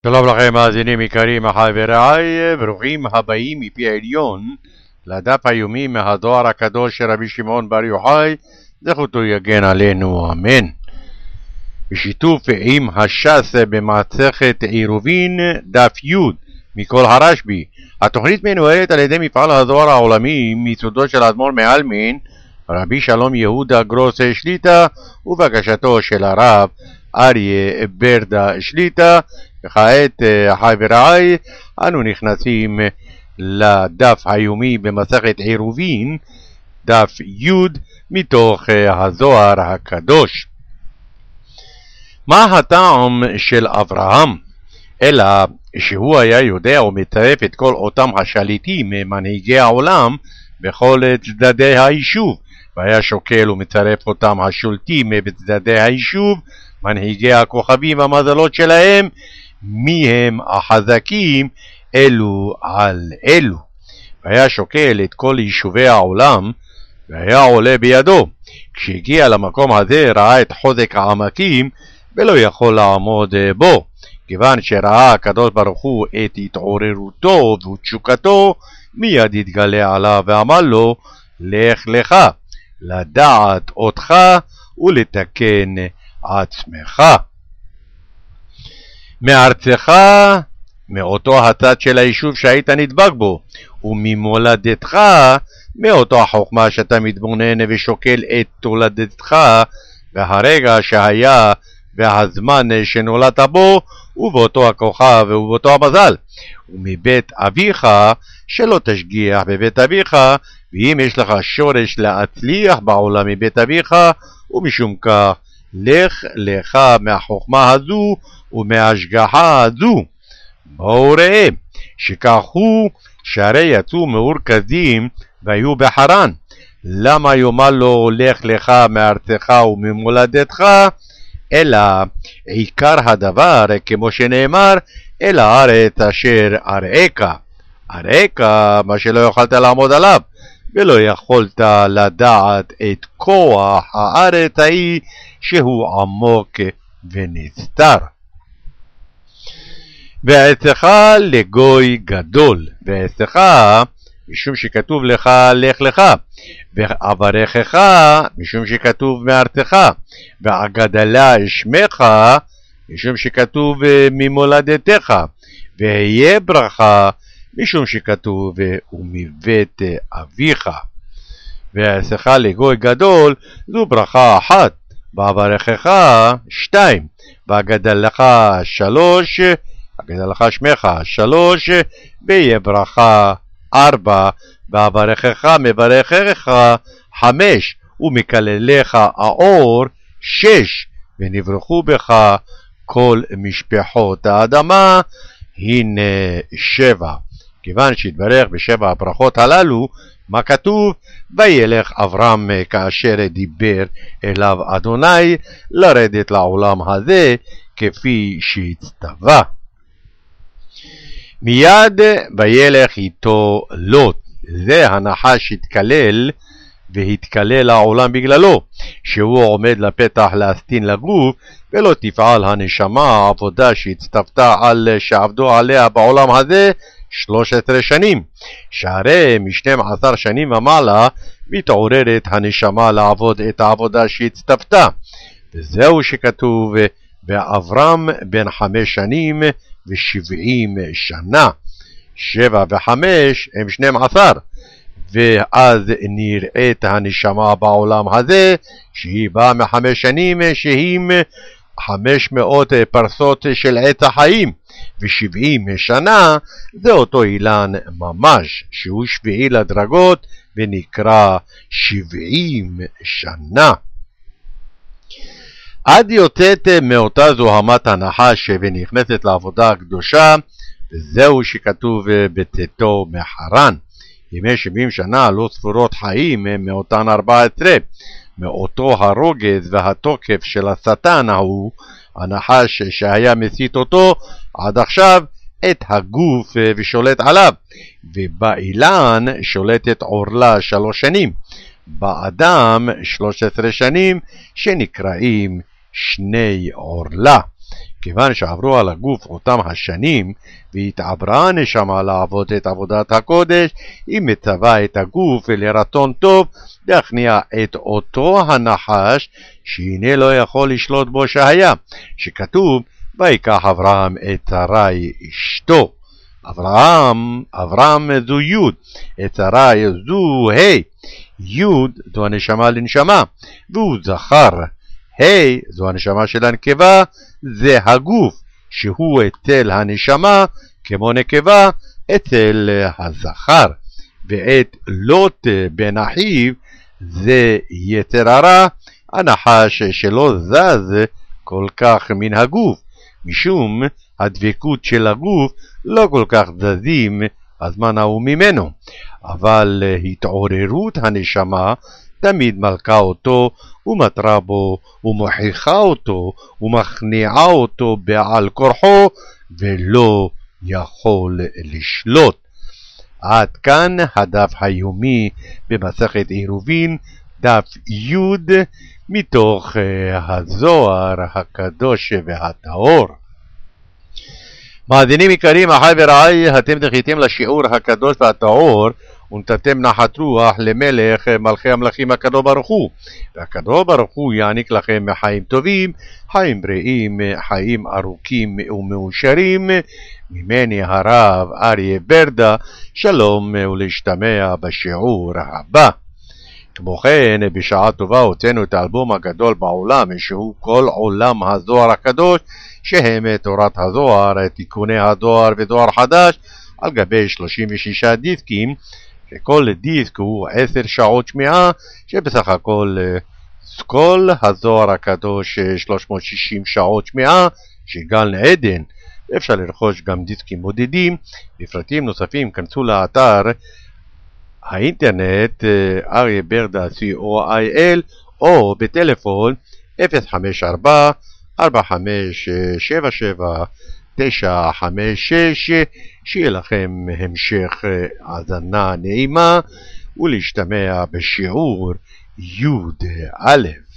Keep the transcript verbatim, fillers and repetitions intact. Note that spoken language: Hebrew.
שלום לכם מאזינים יקרים, אחי ורעי, ברוכים הבאים מפי העליון לדף היומי מהזוהר הקדוש של רבי שמעון בר יוחאי, זכותו יגן עלינו, אמן. בשיתוף עם הש"ס במסכת עירובין דף י' מכל הרשב"י. התוכנית מנוהלת על ידי מפעל הזוהר העולמי מיסודו של האדמו"ר מעלמין רבי שלום יהודה גרוס שליט"א ובקשתו של הרב אריה ברדה שליט"א. וכעת, אחי ורעי, אנו נכנסים לדף היומי במסכת עירובין דף י' מתוך הזוהר הקדוש. מה הטעם של אברהם? אלא שהוא היה יודע ומצרף את כל אותם השליטים מנהיגי העולם בכל צדדי היישוב, והיה שוקל ומצרף אותם השולטים בצדדי היישוב, מנהיגי הכוכבים והמזלות שלהם, מי הם החזקים אלו על אלו. והיה שוקל את כל יישובי העולם והיה עולה בידו. כשהגיע למקום הזה ראה את חוזק העמקים ולא יכול לעמוד בו, כיוון שראה הקדוש ברוך הוא את התעוררותו ותשוקתו, מיד התגלה עליו ואמר לו, לך לך לדעת אותך ולתקן עצמך. מארצך, מאותו הצד של היישוב שהיית נדבק בו, וממולדתך, מאותו החוכמה שאתה מתבונן ושוקל את תולדתך והרגע שהיה והזמן שנולדת בו, ובאותו הכוכב ובאותו המזל. ומבית אביך, שלא תשגיח בבית אביך, ואם יש לך שורש להצליח בעולם מבית אביך, ומשום כך לך לך מהחוכמה הזו ומההשגחה הזו. בואו ראה שכך הוא שהרי יצאו מאורכזים והיו בחרן. למה יאמר לו לך לך מארצך וממולדתך? אלא עיקר הדבר כמו שנאמר, אל הארץ אשר אראך. אראך מה שלא יכולת לעמוד עליו, ולא יכולת לדעת את כוח הארץ ההיא שהוא עמוק ונסתר. ועצך לגוי גדול, ועצך משום שכתוב לך לך לך, ואברכך משום שכתוב מארצך, ואגדלה שמך משום שכתוב ממולדתך, והיה ברכה משום שכתוב ומבית אביך. ועשך לגוי גדול זו ברכה אחת, ואברכך שתיים, ואגדלך שלוש, אגדלך שמך שלוש, והיה ברכה ארבע, ואברכך מברכך חמש, ומקללך האור שש, ונברכו בך כל משפחות האדמה, הנה שבע. כיוון שהתברך בשבע הברכות הללו, מה כתוב? וילך אברהם כאשר דיבר אליו אדוני לרדת לעולם הזה כפי שהצטווה. מיד וילך איתו לוט. זה הנחש התקלל והתקלל העולם בגללו, שהוא עומד לפתח להסטין לגוף, ולא תפעל הנשמה העבודה שהצטוותה על שעבדו עליה בעולם הזה שלוש עשרה שנים, שהרי משנים עשר שנים ומעלה מתעוררת הנשמה לעבוד את העבודה שהצטוותה. וזהו שכתוב ואברהם בן חמש שנים ושבעים שנה, שבע וחמש הם שנים עשר, ואז נראית הנשמה בעולם הזה שהיא באה מחמש שנים שהים חמש מאות פרסות של עץ החיים, ושבעים שנה זה אותו אילן ממש שהוא שביעי לדרגות ונקרא שבעים שנה. עד יוצאת מאותה זוהמת הנחש ונכנסת לעבודה הקדושה, וזהו שכתוב בצאתו מחרן. ימי שבעים שנה לא ספורות חיים מאותן ארבע עשרה, מאותו הרוגז והתוקף של השטן ההוא, הנחש שהיה מסית אותו עד עכשיו את הגוף ושולט עליו, ובאילן שולטת עורלה שלוש שנים, באדם שלוש עשרה שנים שנקראים שני עורלה. כיוון שעברו על הגוף אותם השנים, והתעברה הנשמה לעבוד את עבודת הקודש, היא מצווה את הגוף לרצון טוב, להכניע את אותו הנחש, שהנה לא יכול לשלוט בו שהיה, שכתוב, ויקח אברהם את שרי אשתו. אברהם, אברהם זו יוד, את שרי זו ה', יוד זו הנשמה לנשמה, והוא זכר, ה' זו הנשמה של הנקבה, זה הגוף, שהוא אצל הנשמה, כמו נקבה, אצל הזכר. ואת לוט בן אחיו, זה יצר הרע, הנחש שלא זז כל כך מן הגוף, משום הדבקות של הגוף לא כל כך זזים הזמן ההוא ממנו, אבל התעוררות הנשמה תמיד מלכה אותו ומטרה בו ומוכיחה אותו ומכניעה אותו בעל כורחו ולא יכול לשלוט. עד כאן הדף היומי במסכת עירובין, דף י' מתוך הזוהר הקדוש והטהור. מאזינים יקרים, אחי ורעי, אתם זכיתם לשיעור הקדוש והטהור ונתתם נחת רוח למלך מלכי המלכים הקדוש ברוך הוא, והקדוש ברוך הוא יעניק לכם חיים טובים, חיים בריאים, חיים ארוכים ומאושרים. ממני הרב אריה ברדה, שלום ולהשתמע בשיעור הבא. כמו כן, בשעה טובה הוצאנו את האלבום הגדול בעולם, שהוא כל עולם הזוהר הקדוש, שהם תורת הזוהר, תיקוני הזוהר וזוהר חדש, על גבי שלושים ושישה דיסקים, שכל דיסק הוא עשר שעות שמיעה, שבסך הכל כל הזוהר הקדוש שלוש מאות ושישים שעות שמיעה, שגן עדן. אפשר לרכוש גם דיסקים בודדים. בפרטים נוספים כנסו לאתר האינטרנט אריה ברדה סי או איי אל, או בטלפון אפס חמש ארבע ארבע חמש שבע שבע תשע חמש שש. שיהיה לכם המשך האזנה נעימה ולהשתמע בשיעור י' א'.